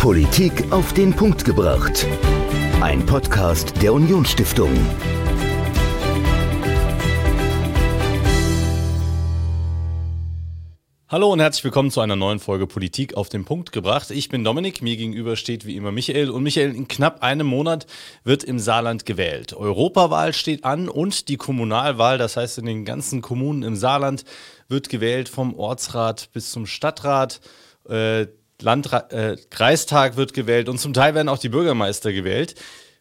Politik auf den Punkt gebracht. Ein Podcast der Unionsstiftung. Hallo und herzlich willkommen zu einer neuen Folge Politik auf den Punkt gebracht. Ich bin Dominik, mir gegenüber steht wie immer Michael. Und Michael, in knapp einem Monat wird im Saarland gewählt. Europawahl steht an und die Kommunalwahl, das heißt in den ganzen Kommunen im Saarland wird gewählt, vom Ortsrat bis zum Stadtrat. Kreistag wird gewählt und zum Teil werden auch die Bürgermeister gewählt.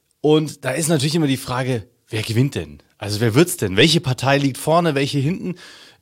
Und da ist natürlich immer die Frage, wer gewinnt denn? Also wer wird's denn? Welche Partei liegt vorne, welche hinten?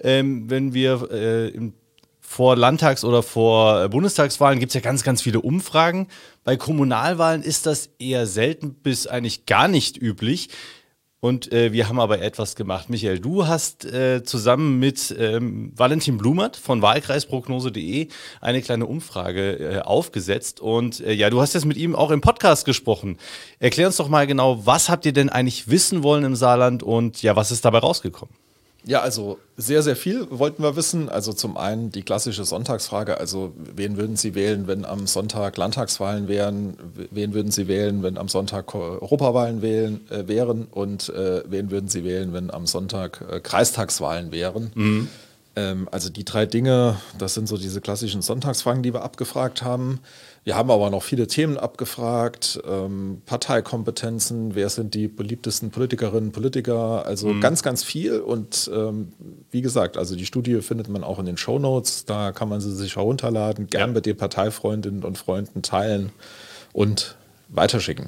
Wenn wir vor Landtags- oder vor Bundestagswahlen gibt es ja ganz, ganz viele Umfragen. Bei Kommunalwahlen ist das eher selten bis eigentlich gar nicht üblich. Und wir haben aber etwas gemacht. Michael, du hast zusammen mit Valentin Blumert von Wahlkreisprognose.de eine kleine Umfrage aufgesetzt. Und du hast jetzt mit ihm auch im Podcast gesprochen. Erklär uns doch mal genau, was habt ihr denn eigentlich wissen wollen im Saarland und ja, was ist dabei rausgekommen? Ja, also sehr, sehr viel wollten wir wissen. Also zum einen die klassische Sonntagsfrage, also wen würden Sie wählen, wenn am Sonntag Landtagswahlen wären? Wen würden Sie wählen, wenn am Sonntag Europawahlen wären? Und wen würden Sie wählen, wenn am Sonntag Kreistagswahlen wären? Mhm. Also die drei Dinge, das sind so diese klassischen Sonntagsfragen, die wir abgefragt haben. Wir haben aber noch viele Themen abgefragt, Parteikompetenzen, wer sind die beliebtesten Politikerinnen und Politiker, also ganz, ganz viel. Und wie gesagt, also die Studie findet man auch in den Shownotes, da kann man sie sich herunterladen, gern mit den Parteifreundinnen und Freunden teilen und weiterschicken.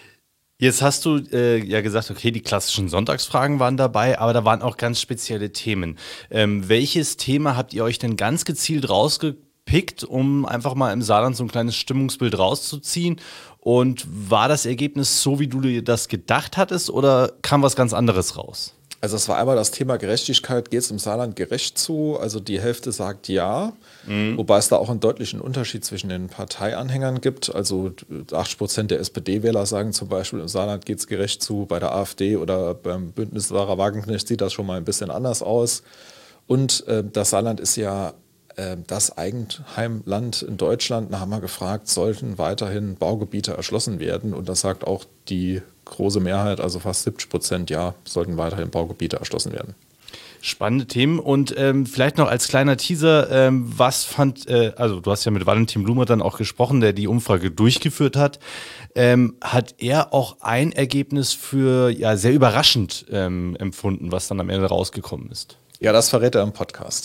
Jetzt hast du ja gesagt, okay, die klassischen Sonntagsfragen waren dabei, aber da waren auch ganz spezielle Themen. Welches Thema habt ihr euch denn ganz gezielt rausgepickt, um einfach mal im Saarland so ein kleines Stimmungsbild rauszuziehen? Und war das Ergebnis so, wie du dir das gedacht hattest, oder kam was ganz anderes raus? Also es war einmal das Thema Gerechtigkeit, geht es im Saarland gerecht zu? Also die Hälfte sagt ja, wobei es da auch einen deutlichen Unterschied zwischen den Parteianhängern gibt. Also 80% der SPD-Wähler sagen zum Beispiel, im Saarland geht es gerecht zu, bei der AfD oder beim Bündnis Sarah Wagenknecht sieht das schon mal ein bisschen anders aus. Und das Saarland ist ja das Eigenheimland in Deutschland. Da haben wir gefragt, sollten weiterhin Baugebiete erschlossen werden? Und das sagt auch die große Mehrheit, also fast 70%, ja, sollten weiterhin Baugebiete erschlossen werden. Spannende Themen und vielleicht noch als kleiner Teaser, also du hast ja mit Valentin Blumert dann auch gesprochen, der die Umfrage durchgeführt hat, hat er auch ein Ergebnis für sehr überraschend empfunden, was dann am Ende rausgekommen ist? Ja, das verrät er im Podcast.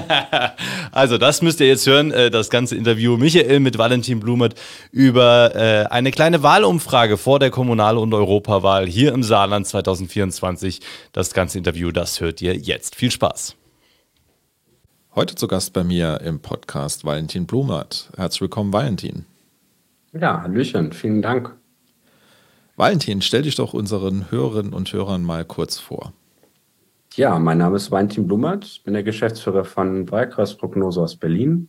Also das müsst ihr jetzt hören, das ganze Interview Michael mit Valentin Blumert über eine kleine Wahlumfrage vor der Kommunal- und Europawahl hier im Saarland 2024. Das ganze Interview, das hört ihr jetzt. Viel Spaß. Heute zu Gast bei mir im Podcast Valentin Blumert. Herzlich willkommen, Valentin. Ja, hallöchen, vielen Dank. Valentin, stell dich doch unseren Hörerinnen und Hörern mal kurz vor. Ja, mein Name ist Valentin Blumert, ich bin der Geschäftsführer von Wahlkreisprognose aus Berlin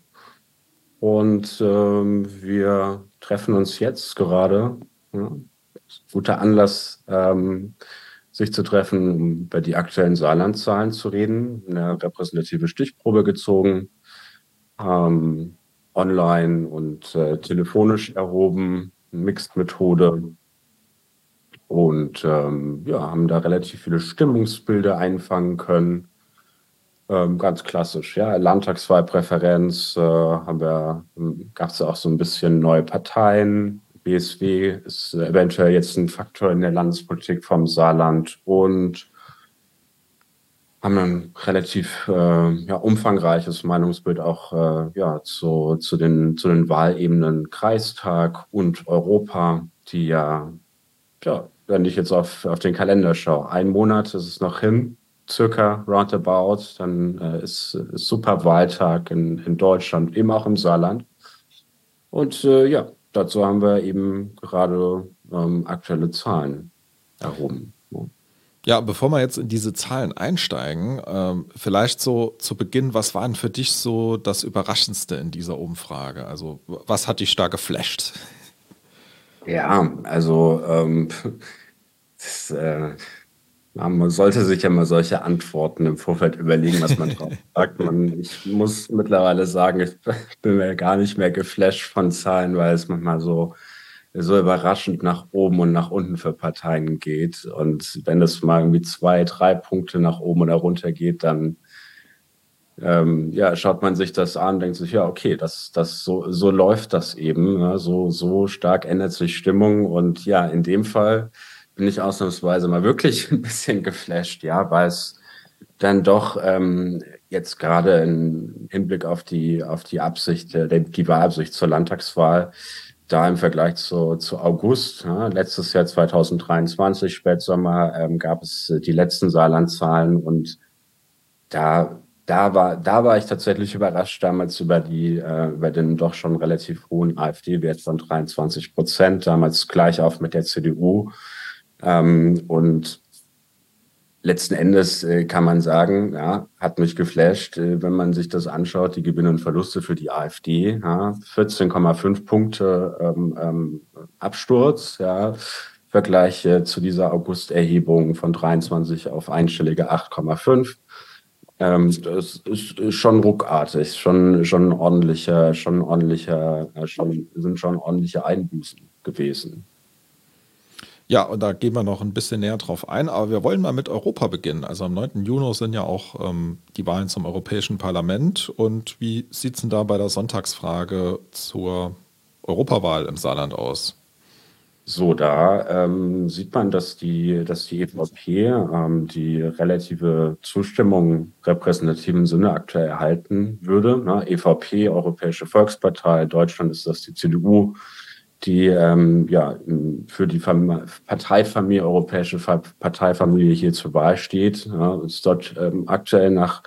und wir treffen uns jetzt gerade, guter Anlass, sich zu treffen, um über die aktuellen Saarlandzahlen zu reden, eine repräsentative Stichprobe gezogen, online und telefonisch erhoben, Mixed-Methode. Und haben da relativ viele Stimmungsbilder einfangen können. Ganz klassisch, ja. Landtagswahlpräferenz gab es ja auch so ein bisschen neue Parteien. BSW ist eventuell jetzt ein Faktor in der Landespolitik vom Saarland und haben ein relativ umfangreiches Meinungsbild auch zu den Wahlebenen Kreistag und Europa, die wenn ich jetzt auf den Kalender schaue, 1 Monat ist es noch hin, circa roundabout, dann ist super Wahltag in Deutschland, eben auch im Saarland. Und dazu haben wir eben gerade aktuelle Zahlen erhoben. Ja, bevor wir jetzt in diese Zahlen einsteigen, vielleicht so zu Beginn, was war denn für dich so das Überraschendste in dieser Umfrage? Also was hat dich da geflasht? Ja, also Man sollte sich ja mal solche Antworten im Vorfeld überlegen, was man drauf sagt. Ich muss mittlerweile sagen, ich bin mir gar nicht mehr geflasht von Zahlen, weil es manchmal so überraschend nach oben und nach unten für Parteien geht. Und wenn es mal irgendwie 2, 3 Punkte nach oben oder runter geht, dann schaut man sich das an, denkt sich, ja, okay, so läuft das eben. Ja, so stark ändert sich Stimmung. Und ja, in dem Fall bin ich ausnahmsweise mal wirklich ein bisschen geflasht, ja, weil es dann doch jetzt gerade im Hinblick auf die Absicht, die Wahlabsicht zur Landtagswahl, da im Vergleich zu August, ja, letztes Jahr 2023, Spätsommer, gab es die letzten Saarland-Zahlen und da war ich tatsächlich überrascht damals über den doch schon relativ hohen AfD-Wert von 23%, damals gleich auf mit der CDU. Und letzten Endes kann man sagen, ja, hat mich geflasht, wenn man sich das anschaut, die Gewinne und Verluste für die AfD, ja, 14,5 Punkte Absturz, ja, Vergleich zu dieser August-Erhebung von 23 auf einstellige 8,5. Das ist schon ruckartig, sind schon ordentliche Einbußen gewesen. Ja, und da gehen wir noch ein bisschen näher drauf ein, aber wir wollen mal mit Europa beginnen. Also am 9. Juni sind ja auch die Wahlen zum Europäischen Parlament. Und wie sieht es denn da bei der Sonntagsfrage zur Europawahl im Saarland aus? So, da sieht man, dass die EVP die relative Zustimmung im repräsentativen Sinne aktuell erhalten würde. Ne? EVP, Europäische Volkspartei, Deutschland ist das die CDU, die für die Parteifamilie, europäische Parteifamilie hier zur Wahl steht. Ja, ist dort aktuell nach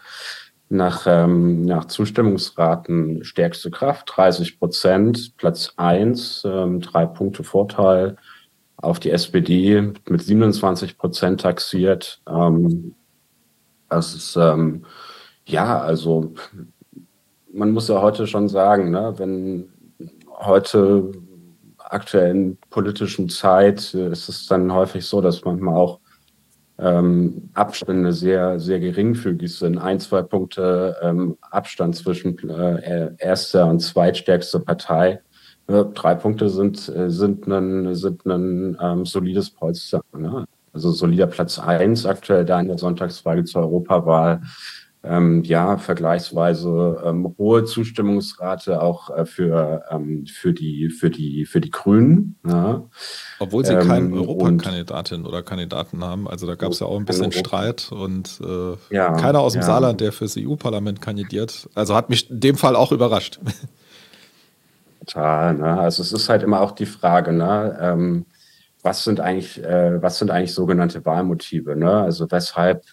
Zustimmungsraten stärkste Kraft, 30%, Platz 1, 3 Punkte Vorteil auf die SPD mit 27% taxiert. Das ist, also man muss ja heute schon sagen, ne, wenn heute aktuellen politischen Zeit ist es dann häufig so, dass manchmal auch Abstände sehr, sehr geringfügig sind. 1, 2 Punkte Abstand zwischen erster und zweitstärkste Partei. 3 Punkte sind ein solides Polster. Ne? Also solider Platz 1 aktuell da in der Sonntagswahl zur Europawahl. Vergleichsweise hohe Zustimmungsrate auch für die Grünen. Ja. Obwohl sie keine Europakandidatin oder Kandidaten haben. Also da gab es ja auch ein bisschen Streit und keiner aus dem Saarland, der fürs EU-Parlament kandidiert. Also hat mich in dem Fall auch überrascht. Total. Ne? Also es ist halt immer auch die Frage, ne? Was sind eigentlich sogenannte Wahlmotive? Ne? Also weshalb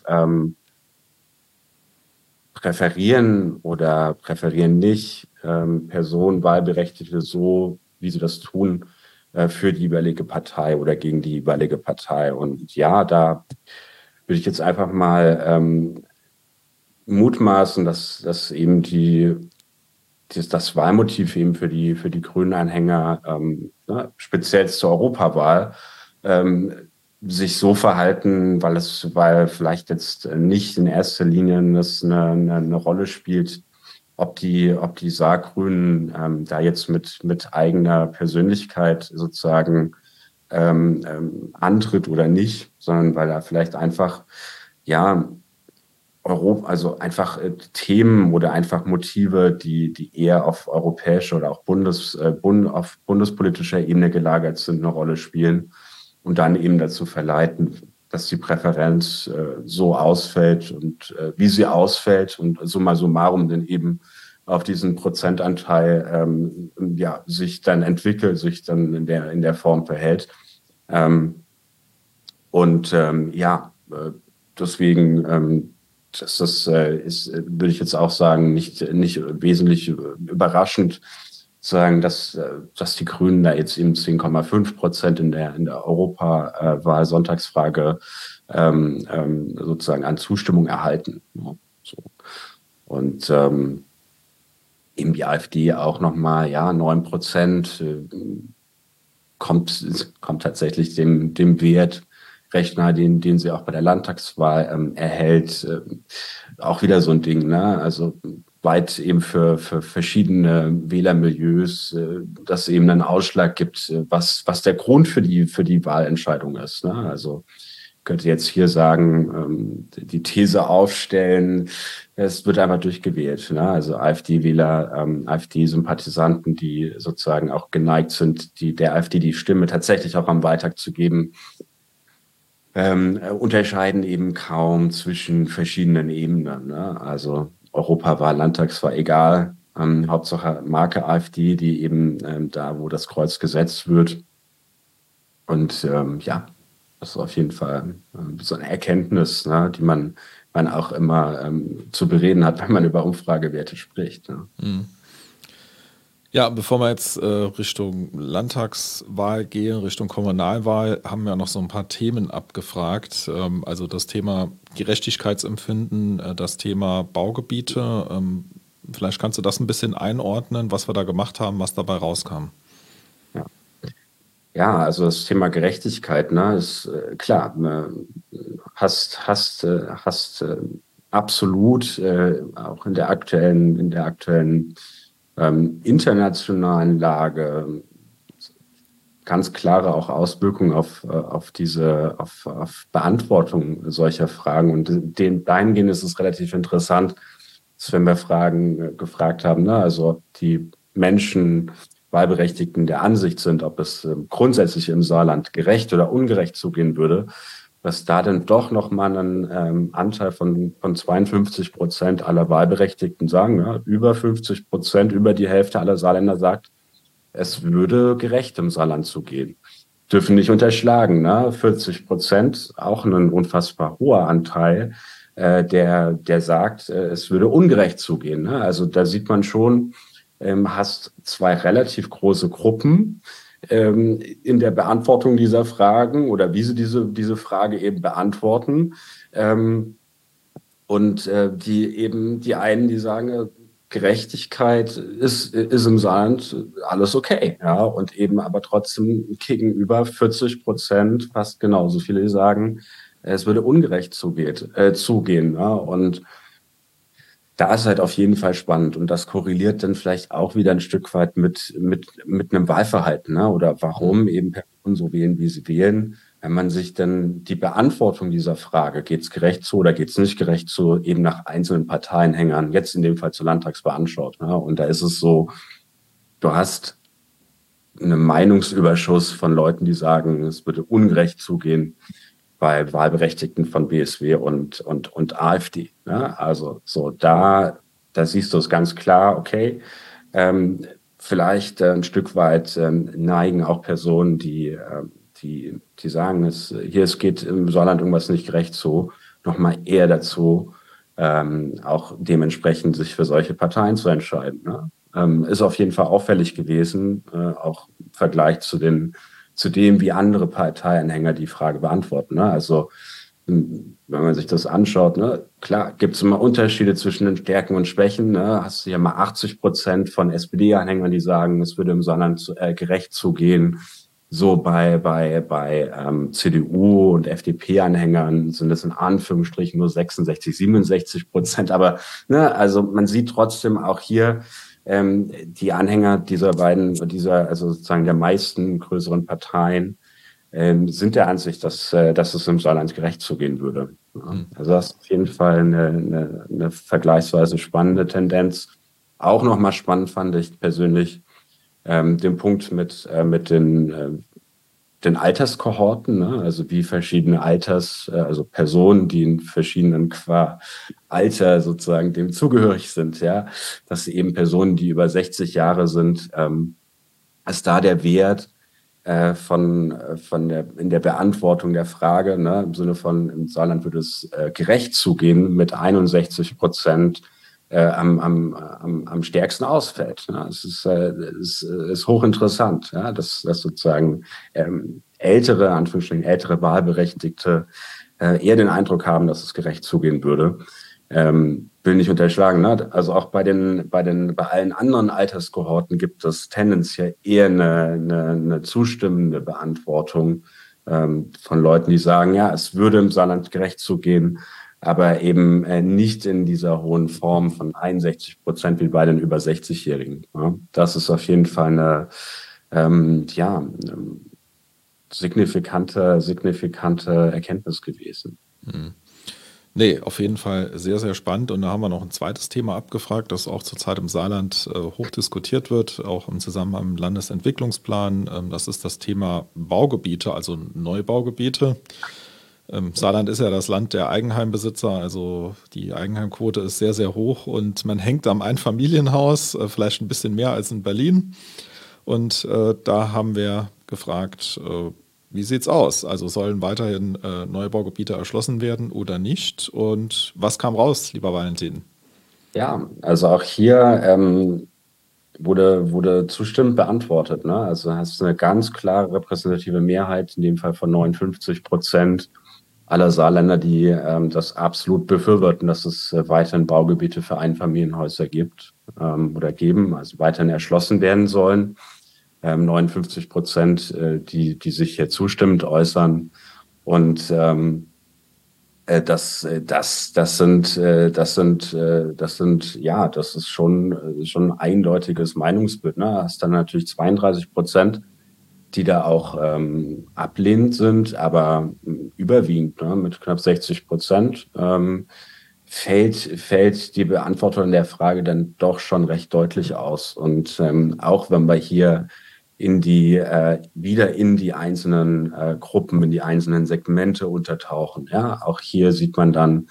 präferieren oder präferieren nicht Personen, Wahlberechtigte so, wie sie das tun, für die jeweilige Partei oder gegen die jeweilige Partei. Und ja, da würde ich jetzt einfach mal mutmaßen, dass eben das Wahlmotiv eben für die grünen Anhänger, speziell zur Europawahl, sich so verhalten, weil vielleicht jetzt nicht in erster Linie das eine Rolle spielt, ob die Saargrünen da jetzt mit eigener Persönlichkeit sozusagen antritt oder nicht, sondern weil da vielleicht einfach einfach Themen oder einfach Motive, die eher auf europäischer oder auch auf bundespolitischer Ebene gelagert sind, eine Rolle spielen. Und dann eben dazu verleiten, dass die Präferenz so ausfällt und wie sie ausfällt und summa summarum dann eben auf diesen Prozentanteil sich dann entwickelt, sich dann in der Form verhält. Deswegen würde ich jetzt auch sagen, nicht wesentlich überraschend, sagen, dass die Grünen da jetzt eben 10,5% in der Europawahl-Sonntagsfrage sozusagen an Zustimmung erhalten. Ja, so. Und eben die AfD auch nochmal, 9% kommt tatsächlich dem Wert Rechner, den sie auch bei der Landtagswahl erhält, auch wieder so ein Ding, ne? Also weit eben für verschiedene Wählermilieus, dass eben einen Ausschlag gibt, was der Grund für die Wahlentscheidung ist, ne? Also könnte jetzt hier sagen, die These aufstellen, es wird einfach durchgewählt, ne? Also AfD-Wähler, AfD-Sympathisanten, die sozusagen auch geneigt sind, der AfD die Stimme tatsächlich auch am Wahltag zu geben, unterscheiden eben kaum zwischen verschiedenen Ebenen, ne? Also Europawahl, Landtagswahl, egal. Hauptsache Marke AfD, die eben da, wo das Kreuz gesetzt wird. Und ja, das ist auf jeden Fall so eine Erkenntnis, ne, die man auch immer zu bereden hat, wenn man über Umfragewerte spricht. Ne? Mhm. Ja, bevor wir jetzt Richtung Landtagswahl gehen, Richtung Kommunalwahl, haben wir noch so ein paar Themen abgefragt. Also das Thema Gerechtigkeitsempfinden, das Thema Baugebiete. Vielleicht kannst du das ein bisschen einordnen, was wir da gemacht haben, was dabei rauskam. Ja, also das Thema Gerechtigkeit, ne, ist klar. Hast absolut auch in der aktuellen internationalen Lage ganz klare auch Auswirkungen auf Beantwortung solcher Fragen. Und dahingehend ist es relativ interessant, dass wenn wir gefragt haben, ne, also ob die Menschen, Wahlberechtigten der Ansicht sind, ob es grundsätzlich im Saarland gerecht oder ungerecht zugehen würde, was da dann doch nochmal einen Anteil von 52% aller Wahlberechtigten sagen, ja, über 50%, über die Hälfte aller Saarländer sagt, es würde gerecht im Saarland zugehen. Dürfen nicht unterschlagen, ne? 40%, auch ein unfassbar hoher Anteil, der sagt, es würde ungerecht zugehen. Ne? Also da sieht man schon, hast zwei relativ große Gruppen in der Beantwortung dieser Fragen oder wie sie diese Frage eben beantworten. Und die einen, die sagen, Gerechtigkeit ist im Saarland alles okay, ja, und eben aber trotzdem gegenüber 40%, fast genauso viele, die sagen, es würde ungerecht zugehen, ja, und da ist halt auf jeden Fall spannend und das korreliert dann vielleicht auch wieder ein Stück weit mit einem Wahlverhalten, ne? Oder warum eben Personen so wählen, wie sie wählen. Wenn man sich dann die Beantwortung dieser Frage, geht's gerecht zu oder geht's nicht gerecht zu, eben nach einzelnen Parteienhängern, jetzt in dem Fall zur Landtagswahl anschaut, ne? Und da ist es so, du hast einen Meinungsüberschuss von Leuten, die sagen, es würde ungerecht zugehen bei Wahlberechtigten von BSW und AfD. Ne? Also so da siehst du es ganz klar, okay, vielleicht ein Stück weit neigen auch Personen, die sagen, es geht im Saarland irgendwas nicht gerecht zu, nochmal eher dazu, auch dementsprechend sich für solche Parteien zu entscheiden. Ne? Ist auf jeden Fall auffällig gewesen, auch im Vergleich zu dem, wie andere Parteianhänger die Frage beantworten. Ne? Also wenn man sich das anschaut, ne, klar, gibt es immer Unterschiede zwischen den Stärken und Schwächen. Ne? Hast du ja mal 80% von SPD-Anhängern, die sagen, es würde im Saarland gerecht zugehen. So bei CDU und FDP-Anhängern sind es in Anführungsstrichen nur 66-67%. Aber ne, also man sieht trotzdem auch hier, die Anhänger also sozusagen der meisten größeren Parteien, sind der Ansicht, dass es im Saarland gerecht zugehen würde. Ja. Also das ist auf jeden Fall eine vergleichsweise spannende Tendenz. Auch nochmal spannend fand ich persönlich den Punkt mit den Alterskohorten, ne? Also wie verschiedene also Personen, die in verschiedenen Alter sozusagen dem zugehörig sind, ja, dass eben Personen, die über 60 Jahre sind, ist da der Wert in der Beantwortung der Frage, ne, im Sinne von im Saarland würde es gerecht zugehen, mit 61% am stärksten ausfällt. Ne? Es ist hochinteressant, ja, dass sozusagen ältere Wahlberechtigte eher den Eindruck haben, dass es gerecht zugehen würde. Will nicht unterschlagen, ne? Also auch bei allen anderen Alterskohorten gibt es tendenziell eher eine zustimmende Beantwortung von Leuten, die sagen, ja, es würde im Saarland gerecht zugehen, aber eben nicht in dieser hohen Form von 61% wie bei den über 60-Jährigen. Ja. Das ist auf jeden Fall eine signifikante Erkenntnis gewesen. Nee, auf jeden Fall sehr, sehr spannend. Und da haben wir noch ein zweites Thema abgefragt, das auch zurzeit im Saarland hoch diskutiert wird, auch im Zusammenhang mit dem Landesentwicklungsplan. Das ist das Thema Baugebiete, also Neubaugebiete. Saarland ist ja das Land der Eigenheimbesitzer, also die Eigenheimquote ist sehr, sehr hoch und man hängt am Einfamilienhaus, vielleicht ein bisschen mehr als in Berlin. Und da haben wir gefragt, wie sieht's aus? Also sollen weiterhin Neubaugebiete erschlossen werden oder nicht? Und was kam raus, lieber Valentin? Ja, also auch hier wurde zustimmend beantwortet. Ne? Also hast du eine ganz klare repräsentative Mehrheit, in dem Fall von 59% aller Saarländer, die das absolut befürworten, dass es weiterhin Baugebiete für Einfamilienhäuser gibt oder geben, also weiterhin erschlossen werden sollen. 59%, die sich hier zustimmend äußern. Und das ist schon ein eindeutiges Meinungsbild. Ne? Du hast dann natürlich 32%, die da auch ablehnend sind, aber überwiegend, ne, mit knapp 60%, fällt die Beantwortung der Frage dann doch schon recht deutlich aus. Und auch wenn wir hier wieder in die einzelnen Gruppen, in die einzelnen Segmente untertauchen, ja, auch hier sieht man dann,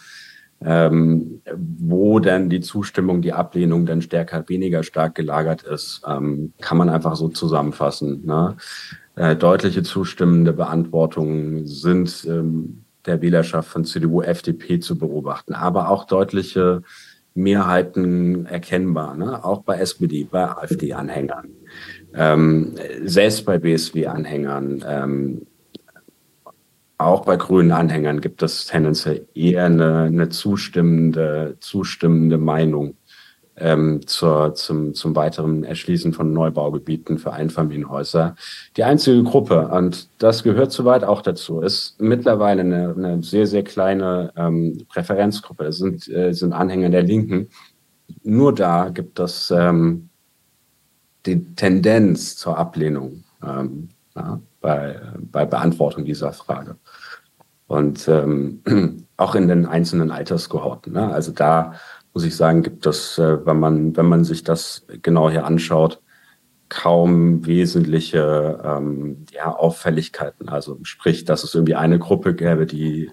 wo denn die Zustimmung, die Ablehnung dann weniger stark gelagert ist, kann man einfach so zusammenfassen. Ne? Deutliche zustimmende Beantwortungen sind der Wählerschaft von CDU, FDP zu beobachten, aber auch deutliche Mehrheiten erkennbar, ne? Auch bei SPD, bei AfD-Anhängern, selbst bei BSW-Anhängern, auch bei grünen Anhängern gibt es tendenziell eher eine zustimmende Meinung zum weiteren Erschließen von Neubaugebieten für Einfamilienhäuser. Die einzige Gruppe, und das gehört soweit auch dazu, ist mittlerweile eine sehr, sehr kleine Präferenzgruppe. Das sind Anhänger der Linken. Nur da gibt es die Tendenz zur Ablehnung bei Beantwortung dieser Frage. Und auch in den einzelnen Alterskohorten. Ne? Also da muss ich sagen, gibt es, wenn man sich das genau hier anschaut, kaum wesentliche Auffälligkeiten. Also sprich, dass es irgendwie eine Gruppe gäbe, die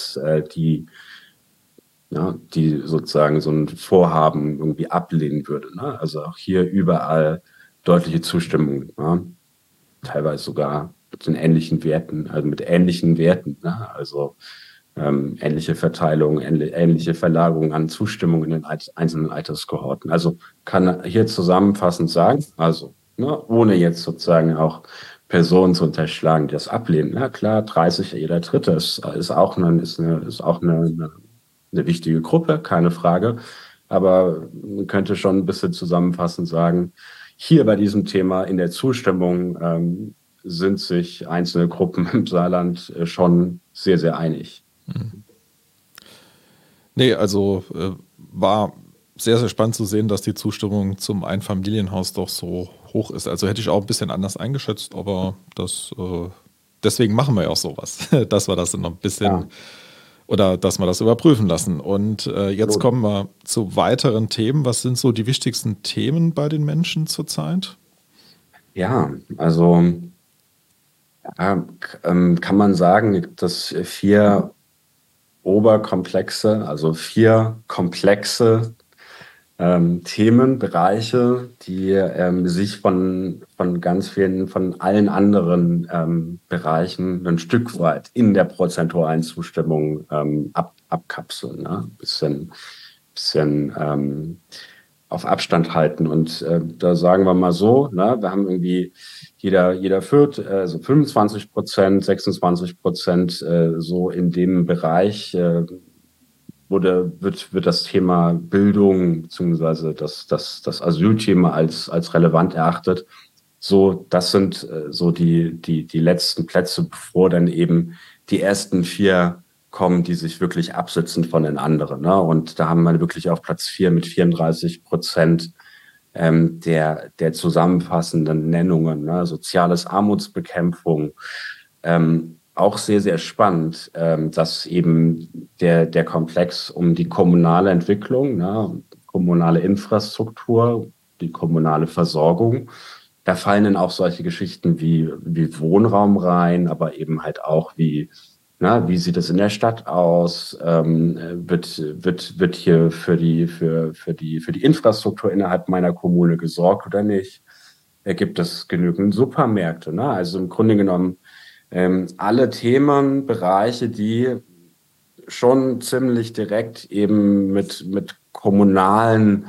sozusagen so ein Vorhaben irgendwie ablehnen würde. Ne? Also auch hier überall deutliche Zustimmung. Ne? Teilweise sogar mit den ähnlichen Werten, also mit ähnlichen Werten. Ne? Also ähnliche Verteilung, ähnliche Verlagerung an Zustimmung in den einzelnen Alterskohorten. Also kann hier zusammenfassend sagen, also ohne jetzt sozusagen auch Personen zu unterschlagen, die das ablehnen. Ja klar, 30, jeder Dritte ist auch eine wichtige Gruppe, keine Frage. Aber man könnte schon ein bisschen zusammenfassend sagen, hier bei diesem Thema in der Zustimmung sind sich einzelne Gruppen im Saarland schon sehr, sehr einig. Nee, also war sehr, sehr spannend zu sehen, dass die Zustimmung zum Einfamilienhaus doch so hoch ist. Also hätte ich auch ein bisschen anders eingeschätzt, aber deswegen machen wir ja auch sowas, dass wir das noch ein bisschen oder dass wir das überprüfen lassen. Und jetzt kommen wir zu weiteren Themen. Was sind so die wichtigsten Themen bei den Menschen zurzeit? Ja, also kann man sagen, gibt es 4 Oberkomplexe, also 4 komplexe Themenbereiche, die sich von allen anderen Bereichen ein Stück weit in der prozentualen Zustimmung abkapseln, ne? Bisschen auf Abstand halten. Und da sagen wir mal so, ne, wir haben irgendwie jeder führt, also 25%, 26%, so in dem Bereich wird das Thema Bildung bzw. das Asylthema als relevant erachtet. So, das sind so die letzten Plätze, bevor dann eben die ersten 4 kommen, die sich wirklich absetzen von den anderen. Ne? Und da haben wir wirklich auf Platz 4 mit 34% der zusammenfassenden Nennungen, ne? Soziales Armutsbekämpfung. Auch sehr, sehr spannend, dass eben der Komplex um die kommunale Entwicklung, ne? Kommunale Infrastruktur, die kommunale Versorgung. Da fallen dann auch solche Geschichten wie Wohnraum rein, aber eben halt auch wie sieht es in der Stadt aus? Wird hier für die Infrastruktur innerhalb meiner Kommune gesorgt oder nicht? Gibt es genügend Supermärkte? Ne? Also im Grunde genommen alle Themenbereiche, die schon ziemlich direkt eben mit kommunalen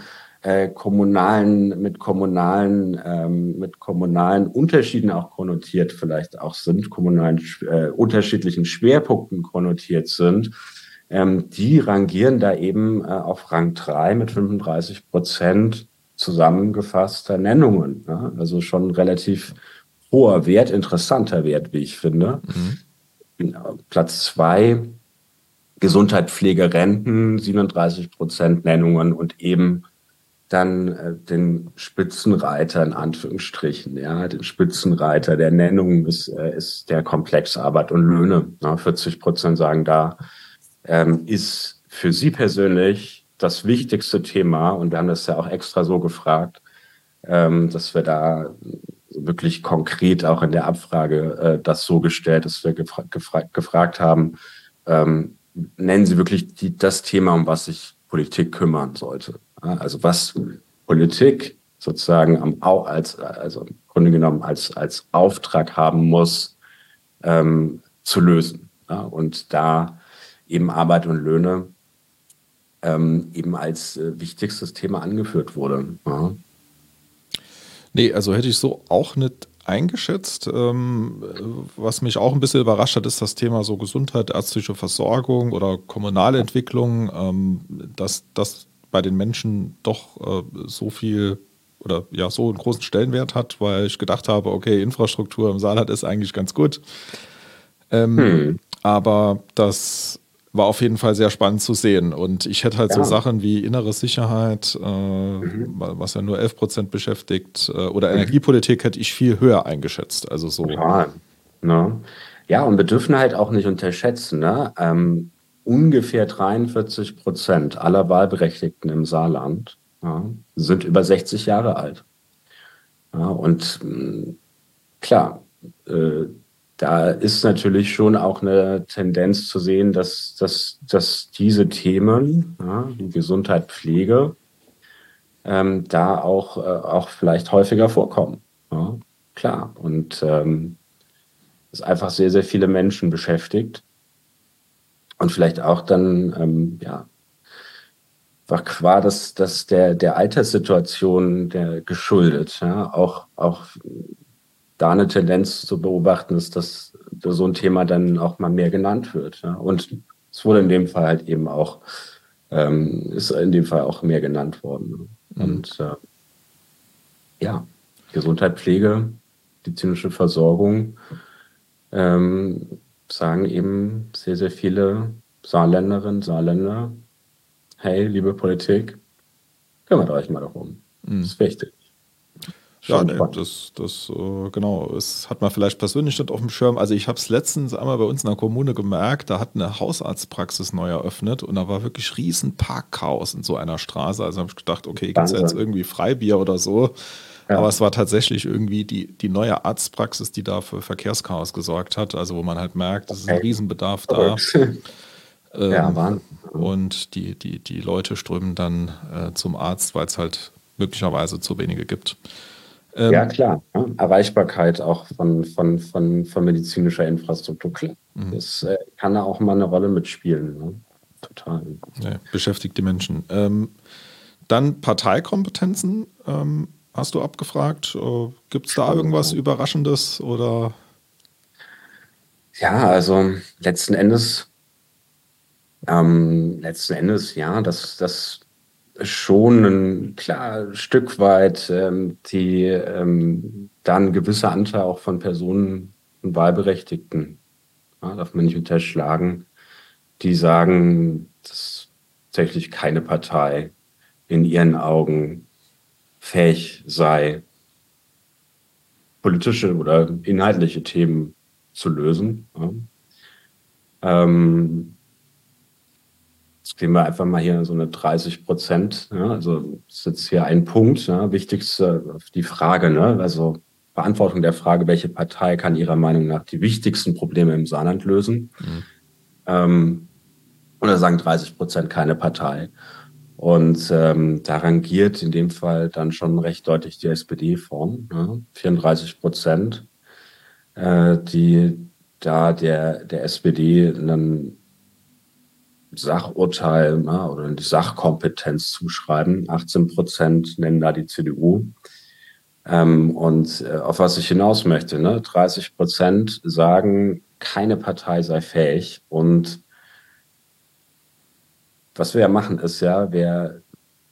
Unterschieden auch konnotiert vielleicht auch sind, unterschiedlichen Schwerpunkten konnotiert sind, die rangieren da eben auf Rang 3 mit 35% zusammengefasster Nennungen. Ja? Also schon relativ hoher Wert, interessanter Wert, wie ich finde. Platz 2, Gesundheit, Pflege, Renten, 37% Nennungen und eben dann den Spitzenreiter in Anführungsstrichen, ja, den Spitzenreiter der Nennung ist der Komplex Arbeit und Löhne. Ja, 40% sagen da, ist für sie persönlich das wichtigste Thema und wir haben das ja auch extra so gefragt, dass wir da wirklich konkret auch in der Abfrage das so gestellt, dass wir gefragt haben, nennen Sie wirklich das Thema, um was sich Politik kümmern sollte. Also was Politik sozusagen also im Grunde genommen als Auftrag haben muss, zu lösen. Ja? Und da eben Arbeit und Löhne eben als wichtigstes Thema angeführt wurde. Ja? Nee, also hätte ich so auch nicht eingeschätzt. Was mich auch ein bisschen überrascht hat, ist das Thema so Gesundheit, ärztliche Versorgung oder kommunale Entwicklung, dass das bei den Menschen doch so viel oder ja so einen großen Stellenwert hat, weil ich gedacht habe, okay, Infrastruktur im Saarland ist eigentlich ganz gut. Aber das war auf jeden Fall sehr spannend zu sehen. Und ich hätte halt so Sachen wie innere Sicherheit, was ja nur 11% beschäftigt, oder Energiepolitik hätte ich viel höher eingeschätzt. Also so. Ja, ne? Ja, und wir dürfen halt auch nicht unterschätzen, ne? Ungefähr 43% aller Wahlberechtigten im Saarland sind über 60 Jahre alt. Ja, und klar, da ist natürlich schon auch eine Tendenz zu sehen, dass diese Themen, wie Gesundheit, Pflege, da auch vielleicht häufiger vorkommen. Ja, klar. Und es einfach sehr, sehr viele Menschen beschäftigt. Und vielleicht auch dann, qua der Alterssituation geschuldet, ja, auch da eine Tendenz zu beobachten ist, dass so ein Thema dann auch mal mehr genannt wird. Ja. Und es wurde in dem Fall halt eben auch, ist in dem Fall auch mehr genannt worden. Und Gesundheit, Pflege, medizinische Versorgung, sagen eben sehr, sehr viele Saarländerinnen, Saarländer, hey, liebe Politik, kümmert euch mal darum. Das ist wichtig. Ja, nee, genau. Es hat man vielleicht persönlich nicht auf dem Schirm. Also ich habe es letztens einmal bei uns in der Kommune gemerkt, da hat eine Hausarztpraxis neu eröffnet und da war wirklich riesen Parkchaos in so einer Straße. Also habe ich gedacht, okay, gibt es jetzt irgendwie Freibier oder so? Ja. Aber es war tatsächlich irgendwie die neue Arztpraxis, die da für Verkehrschaos gesorgt hat. Also wo man halt merkt, es ist ein Riesenbedarf da. Wahnsinn. Und die Leute strömen dann zum Arzt, weil es halt möglicherweise zu wenige gibt. Ja, klar. Ja. Erreichbarkeit auch von medizinischer Infrastruktur. Klar. Das kann da auch mal eine Rolle mitspielen. Ne? Total. Ja, beschäftigt die Menschen. Dann Parteikompetenzen hast du abgefragt. Gibt es da irgendwas Überraschendes? Oder? Ja, also letzten Endes, ja, das schon ein klar Stück weit die dann ein gewisser Anteil auch von Personen und Wahlberechtigten, ja, darf man nicht unterschlagen, die sagen, dass tatsächlich keine Partei in ihren Augen fähig sei, politische oder inhaltliche Themen zu lösen. Ja. Jetzt gehen wir einfach mal hier so eine 30%. Ja, also das ist jetzt hier ein Punkt. Ja, wichtigste die Frage, ne? Also Beantwortung der Frage, welche Partei kann Ihrer Meinung nach die wichtigsten Probleme im Saarland lösen? Oder sagen 30% keine Partei. Und da rangiert in dem Fall dann schon recht deutlich die SPD vorn. Ja, 34%, die da der SPD ein Sachurteil, ja, oder die Sachkompetenz zuschreiben. 18% nennen da die CDU. Und auf was ich hinaus möchte, ne? 30% sagen, keine Partei sei fähig. Und was wir ja machen, ist ja, wir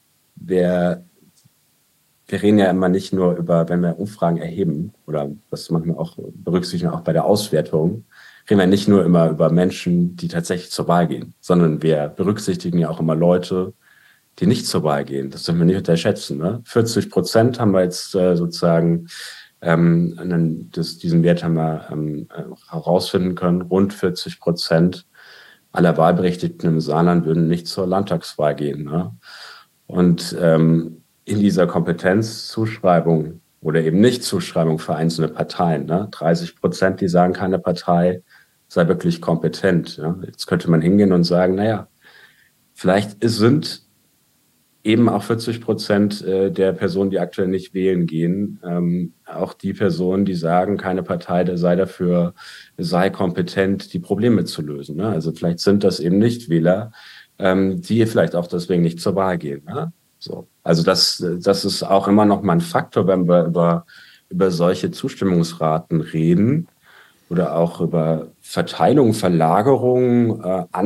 reden ja immer nicht nur über, wenn wir Umfragen erheben, oder das manchmal auch berücksichtigen, auch bei der Auswertung, reden wir nicht nur immer über Menschen, die tatsächlich zur Wahl gehen, sondern wir berücksichtigen ja auch immer Leute, die nicht zur Wahl gehen. Das dürfen wir nicht unterschätzen. Ne? 40% haben wir jetzt sozusagen, diesen Wert haben wir herausfinden können. Rund 40% aller Wahlberechtigten im Saarland würden nicht zur Landtagswahl gehen. Ne? Und in dieser Kompetenzzuschreibung oder eben Nichtzuschreibung für einzelne Parteien, ne? 30%, die sagen, keine Partei sei wirklich kompetent. Ja? Jetzt könnte man hingehen und sagen, naja, vielleicht sind eben auch 40% der Personen, die aktuell nicht wählen gehen, auch die Personen, die sagen, keine Partei sei kompetent, die Probleme zu lösen. Ne? Also vielleicht sind das eben Nichtwähler, die vielleicht auch deswegen nicht zur Wahl gehen. Ne? So. Also das ist auch immer noch mal ein Faktor, wenn wir über solche Zustimmungsraten reden oder auch über Verteilung, Verlagerung,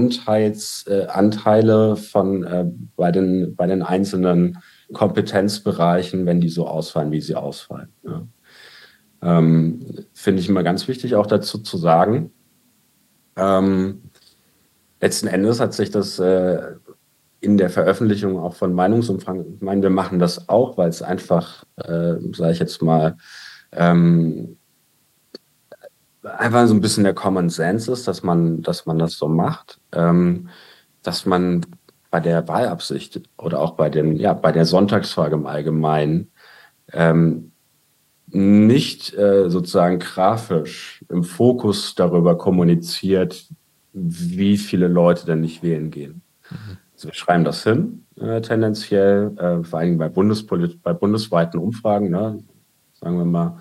Anteile von bei den einzelnen Kompetenzbereichen, wenn die so ausfallen, wie sie ausfallen. Ja. Finde ich immer ganz wichtig, auch dazu zu sagen. Letzten Endes hat sich das in der Veröffentlichung auch von Meinungsumfragen, ich meine, wir machen das auch, weil es einfach, sage ich jetzt mal, einfach so ein bisschen der Common Sense ist, dass man das so macht, dass man bei der Wahlabsicht oder auch bei der Sonntagsfrage im Allgemeinen nicht sozusagen grafisch im Fokus darüber kommuniziert, wie viele Leute denn nicht wählen gehen. Also wir schreiben das hin, tendenziell, vor allem bei bundesweiten Umfragen, ne, sagen wir mal,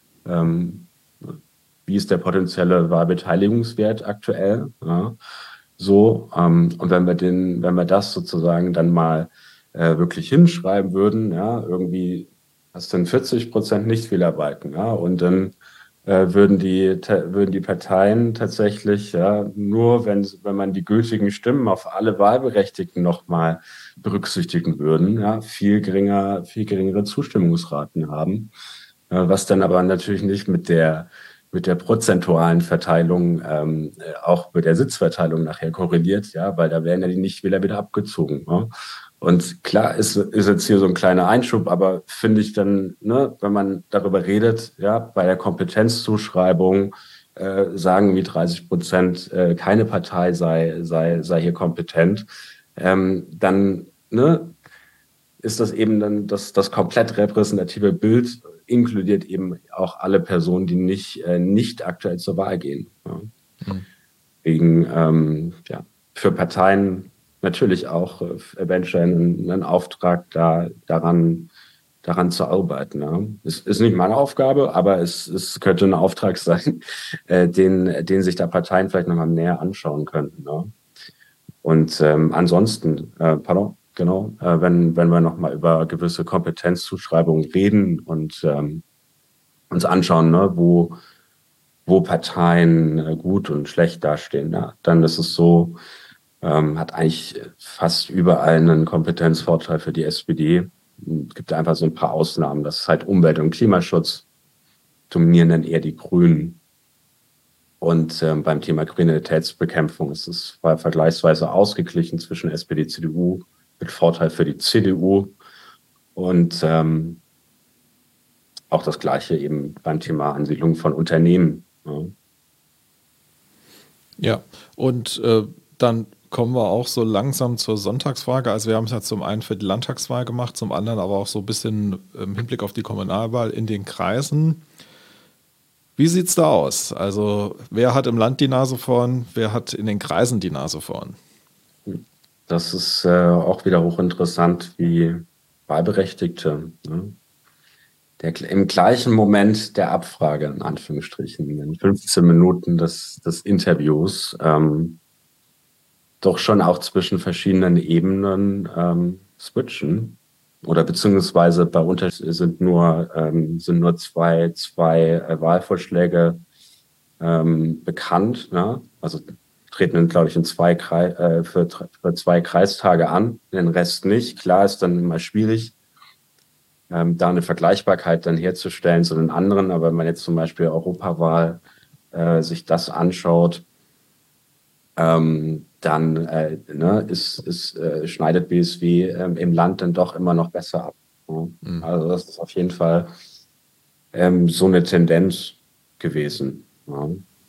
wie ist der potenzielle Wahlbeteiligungswert aktuell? Ja, so, und wenn wir das sozusagen dann mal wirklich hinschreiben würden, ja, irgendwie hast du dann 40% Nichtwählerbalken, ja, und dann würden die Parteien tatsächlich, ja, nur wenn man die gültigen Stimmen auf alle Wahlberechtigten nochmal berücksichtigen würden, ja, viel geringere Zustimmungsraten haben, was dann aber natürlich nicht mit der prozentualen Verteilung, auch mit der Sitzverteilung nachher korreliert, ja, weil da werden ja die Nichtwähler wieder abgezogen. Ja. Und klar ist jetzt hier so ein kleiner Einschub, aber finde ich dann, ne, wenn man darüber redet, ja, bei der Kompetenzzuschreibung sagen wie 30%, keine Partei sei hier kompetent, dann, ne, ist das eben dann das komplett repräsentative Bild, inkludiert eben auch alle Personen, die nicht aktuell zur Wahl gehen. Ja. Wegen, für Parteien natürlich auch eventuell einen Auftrag daran zu arbeiten. Ja. Es ist nicht meine Aufgabe, aber es könnte ein Auftrag sein, den sich da Parteien vielleicht nochmal näher anschauen könnten. Ja. Und ansonsten, genau, wenn wir nochmal über gewisse Kompetenzzuschreibungen reden und uns anschauen, ne, wo Parteien gut und schlecht dastehen, ja, dann ist es so, hat eigentlich fast überall einen Kompetenzvorteil für die SPD. Es gibt einfach so ein paar Ausnahmen. Das ist halt Umwelt- und Klimaschutz, dominieren dann eher die Grünen. Und beim Thema Kriminalitätsbekämpfung ist es vergleichsweise ausgeglichen zwischen SPD und CDU, mit Vorteil für die CDU. Und auch das Gleiche eben beim Thema Ansiedlung von Unternehmen. Ja, und dann kommen wir auch so langsam zur Sonntagsfrage. Also wir haben es ja zum einen für die Landtagswahl gemacht, zum anderen aber auch so ein bisschen im Hinblick auf die Kommunalwahl in den Kreisen. Wie sieht es da aus? Also wer hat im Land die Nase vorn, wer hat in den Kreisen die Nase vorn? Das ist auch wieder hochinteressant wie Wahlberechtigte. Ne? Im gleichen Moment der Abfrage, in Anführungsstrichen, in 15 Minuten des Interviews, doch schon auch zwischen verschiedenen Ebenen switchen. Oder beziehungsweise bei uns sind nur zwei Wahlvorschläge bekannt. Ne? Also treten, glaube ich, für 2 Kreistage an, den Rest nicht. Klar, ist dann immer schwierig, da eine Vergleichbarkeit dann herzustellen zu den anderen. Aber wenn man jetzt zum Beispiel Europawahl sich das anschaut, dann schneidet BSW im Land dann doch immer noch besser ab. Mhm. Also das ist auf jeden Fall so eine Tendenz gewesen. Ja.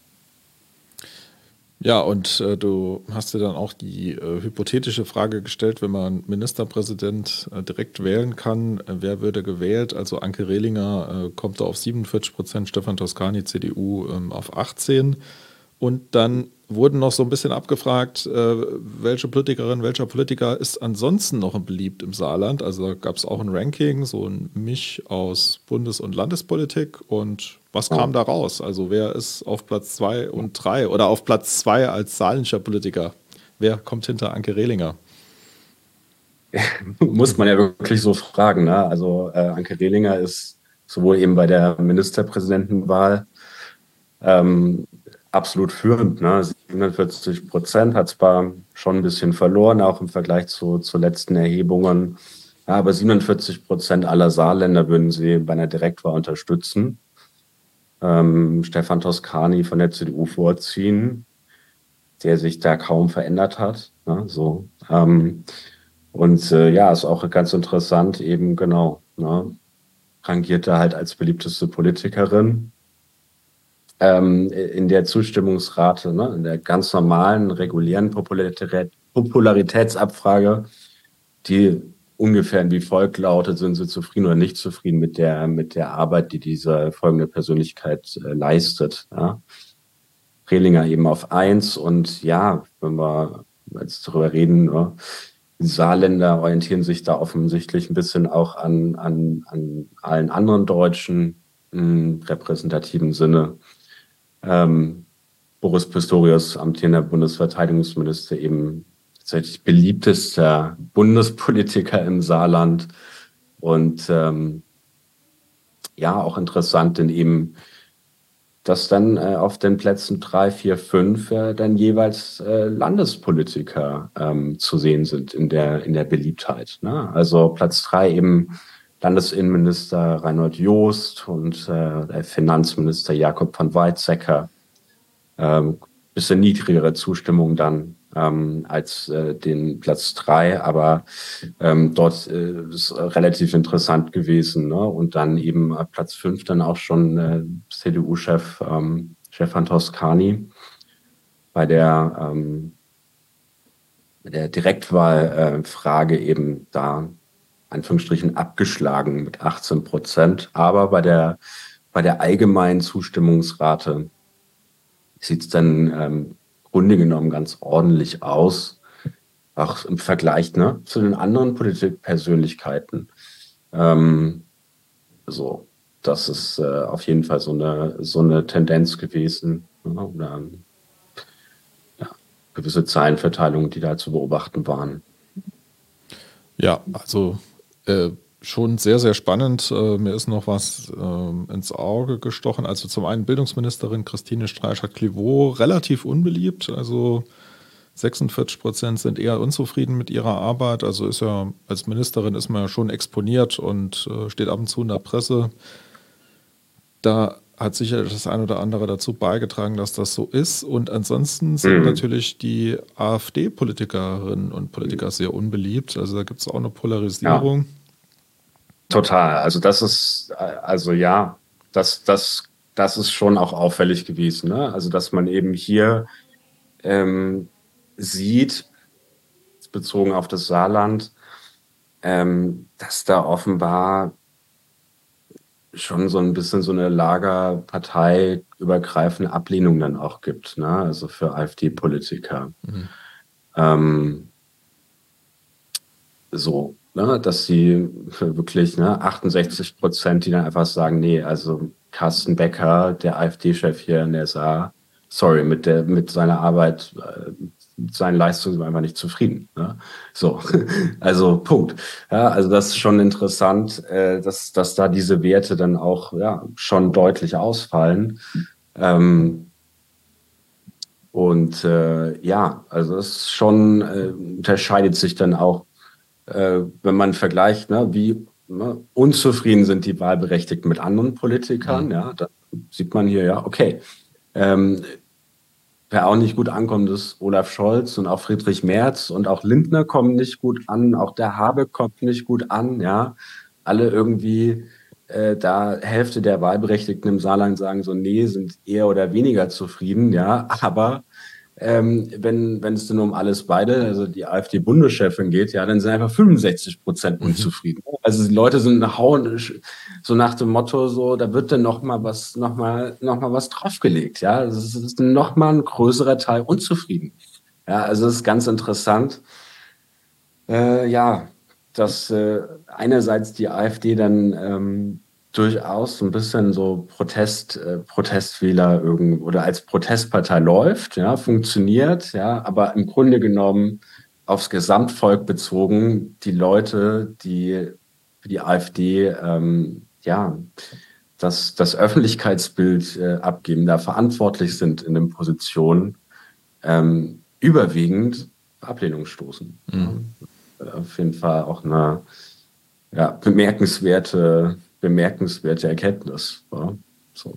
Ja, und du hast dir dann auch die hypothetische Frage gestellt, wenn man Ministerpräsident direkt wählen kann, wer würde gewählt? Also Anke Rehlinger kommt da auf 47%, Stefan Toscani, CDU, auf 18%. Und dann wurden noch so ein bisschen abgefragt, welche Politikerin, welcher Politiker ist ansonsten noch beliebt im Saarland. Also da gab es auch ein Ranking, so ein Misch aus Bundes- und Landespolitik. Und was kam da raus? Also wer ist auf Platz 2 und 3 oder auf Platz 2 als saarländischer Politiker? Wer kommt hinter Anke Rehlinger? Muss man ja wirklich so fragen. Ne? Also Anke Rehlinger ist sowohl eben bei der Ministerpräsidentenwahl absolut führend, ne? 47%, hat zwar schon ein bisschen verloren, auch im Vergleich zu letzten Erhebungen, ja, aber 47% aller Saarländer würden sie bei einer Direktwahl unterstützen. Stefan Toscani von der CDU vorziehen, der sich da kaum verändert hat. Ne? So, ist auch ganz interessant, eben genau, ne? Rangierte halt als beliebteste Politikerin. In der Zustimmungsrate, ne, in der ganz normalen, regulären Popularitätsabfrage, die ungefähr wie folgt lautet: Sind Sie zufrieden oder nicht zufrieden mit der Arbeit, die diese folgende Persönlichkeit leistet? Ja? Rehlinger eben auf 1 und ja, wenn wir jetzt darüber reden, ne, die Saarländer orientieren sich da offensichtlich ein bisschen auch an allen anderen Deutschen repräsentativen Sinne. Boris Pistorius, amtierender Bundesverteidigungsminister, eben tatsächlich beliebtester Bundespolitiker im Saarland. Und auch interessant, denn eben, dass dann auf den Plätzen 3, 4, 5 dann jeweils Landespolitiker zu sehen sind in der Beliebtheit. Ne? Also Platz 3 eben Landesinnenminister Reinhold Jost und der Finanzminister Jakob von Weizsäcker. Bisschen niedrigere Zustimmung dann als den Platz 3, aber dort ist relativ interessant gewesen. Ne? Und dann eben Platz 5 dann auch schon CDU-Chef Stefan Toscani bei der Direktwahlfrage eben da Anführungsstrichen abgeschlagen mit 18%. Aber bei der allgemeinen Zustimmungsrate sieht es dann im Grunde genommen ganz ordentlich aus, auch im Vergleich, ne, zu den anderen Politikpersönlichkeiten. Das ist auf jeden Fall so eine Tendenz gewesen, ne, oder gewisse Zahlenverteilungen, die da zu beobachten waren. Ja, also schon sehr, sehr spannend. Mir ist noch was ins Auge gestochen. Also zum einen Bildungsministerin Christine Streichert-Clivaux, relativ unbeliebt. Also 46% sind eher unzufrieden mit ihrer Arbeit. Also ist ja, als Ministerin ist man ja schon exponiert und steht ab und zu in der Presse. Da hat sicher das eine oder andere dazu beigetragen, dass das so ist. Und ansonsten sind natürlich die AfD-Politikerinnen und Politiker sehr unbeliebt. Also da gibt es auch eine Polarisierung. Ja. Total. Also das ist, das ist schon auch auffällig gewesen. Ne? Also dass man eben hier sieht, bezogen auf das Saarland, dass da offenbar schon so ein bisschen so eine lagerparteiübergreifende Ablehnung dann auch gibt, ne? Also für AfD-Politiker. So, ne? Dass sie wirklich 68%, die dann einfach sagen, nee, also Carsten Becker, der AfD-Chef hier in der Saar, sorry, mit seiner Arbeit, mit seinen Leistungen sind wir einfach nicht zufrieden. Ne? So, also Punkt. Ja, also das ist schon interessant, dass da diese Werte dann auch schon deutlich ausfallen. Also es ist schon unterscheidet sich dann auch, wenn man vergleicht, wie unzufrieden sind die Wahlberechtigten mit anderen Politikern. Ja, da sieht man hier okay. Wer auch nicht gut ankommt, ist Olaf Scholz und auch Friedrich Merz und auch Lindner kommen nicht gut an, auch der Habeck kommt nicht gut an, ja. Alle irgendwie, da Hälfte der Wahlberechtigten im Saarland sagen so, nee, sind eher oder weniger zufrieden, ja. Aber wenn es dann um alles beide, also die AfD-Bundeschefin geht, ja, dann sind einfach 65% unzufrieden. Also die Leute sind so nach dem Motto so, da wird dann noch mal was draufgelegt, ja. Es ist noch mal ein größerer Teil unzufrieden. Ja, also es ist ganz interessant, dass einerseits die AfD dann durchaus so ein bisschen so Protestwähler oder als Protestpartei läuft, ja, funktioniert, ja, aber im Grunde genommen aufs Gesamtvolk bezogen, die Leute, die für die AfD, das Öffentlichkeitsbild abgeben, da verantwortlich sind in den Positionen, überwiegend Ablehnung stoßen. Auf jeden Fall auch eine bemerkenswerte Erkenntnis. Ja, so.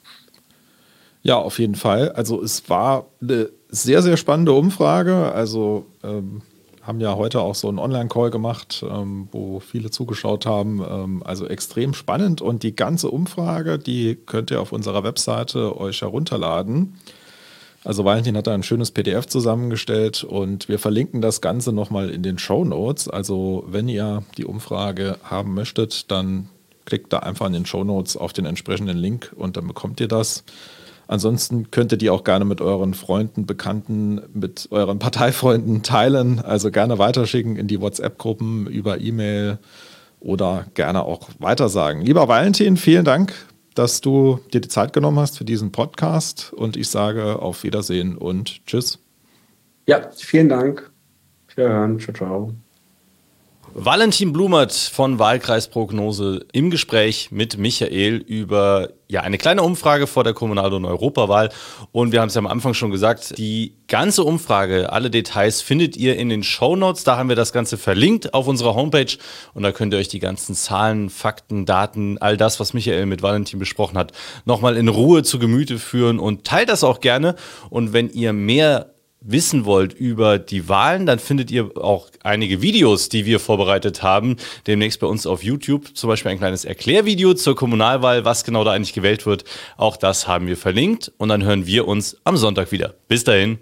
Ja, auf jeden Fall. Also es war eine sehr, sehr spannende Umfrage. Also haben ja heute auch so einen Online-Call gemacht, wo viele zugeschaut haben. Also extrem spannend. Und die ganze Umfrage, die könnt ihr auf unserer Webseite euch herunterladen. Also Valentin hat da ein schönes PDF zusammengestellt und wir verlinken das Ganze nochmal in den Shownotes. Also wenn ihr die Umfrage haben möchtet, dann klickt da einfach in den Shownotes auf den entsprechenden Link und dann bekommt ihr das. Ansonsten könnt ihr die auch gerne mit euren Freunden, Bekannten, mit euren Parteifreunden teilen. Also gerne weiterschicken in die WhatsApp-Gruppen, über E-Mail oder gerne auch weitersagen. Lieber Valentin, vielen Dank, dass du dir die Zeit genommen hast für diesen Podcast und ich sage auf Wiedersehen und Tschüss. Ja, vielen Dank. Wiederhören. Ciao, ciao. Valentin Blumert von Wahlkreisprognose im Gespräch mit Michael über eine kleine Umfrage vor der Kommunal- und Europawahl. Und wir haben es ja am Anfang schon gesagt, die ganze Umfrage, alle Details findet ihr in den Shownotes. Da haben wir das Ganze verlinkt auf unserer Homepage und da könnt ihr euch die ganzen Zahlen, Fakten, Daten, all das, was Michael mit Valentin besprochen hat, nochmal in Ruhe zu Gemüte führen und teilt das auch gerne. Und wenn ihr mehr wissen wollt über die Wahlen, dann findet ihr auch einige Videos, die wir vorbereitet haben, demnächst bei uns auf YouTube, zum Beispiel ein kleines Erklärvideo zur Kommunalwahl, was genau da eigentlich gewählt wird. Auch das haben wir verlinkt und dann hören wir uns am Sonntag wieder. Bis dahin.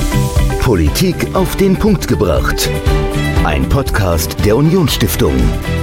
Politik auf den Punkt gebracht. Ein Podcast der Unionsstiftung.